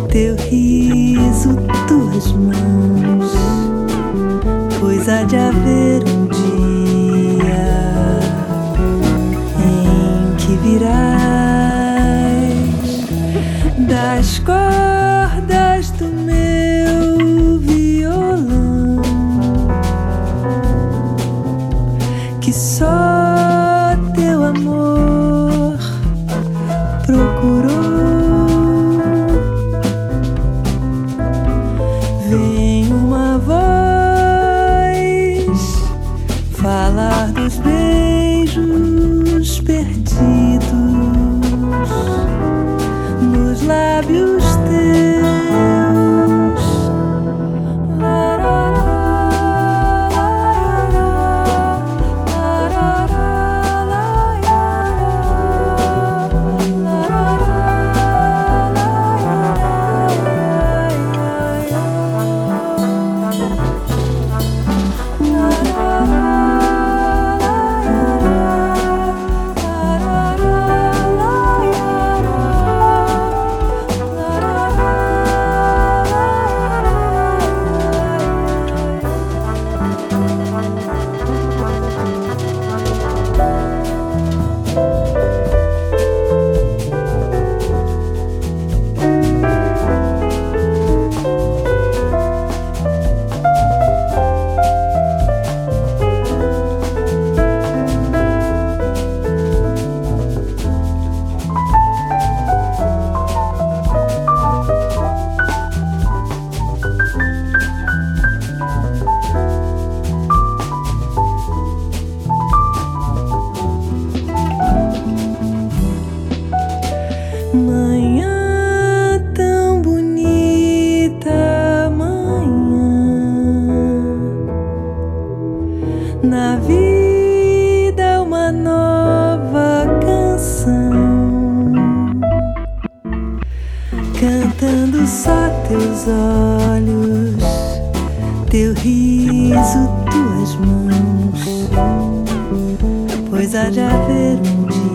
teu riso, tuas mãos, pois há de haver um dia em que virás das cordas do meu violão, que só teu amor procurou. Vem uma voz falar dos beijos perdidos nos lábios teus. Manhã tão bonita, manhã, na vida uma nova canção, cantando só teus olhos, teu riso, tuas mãos, pois há de haver um dia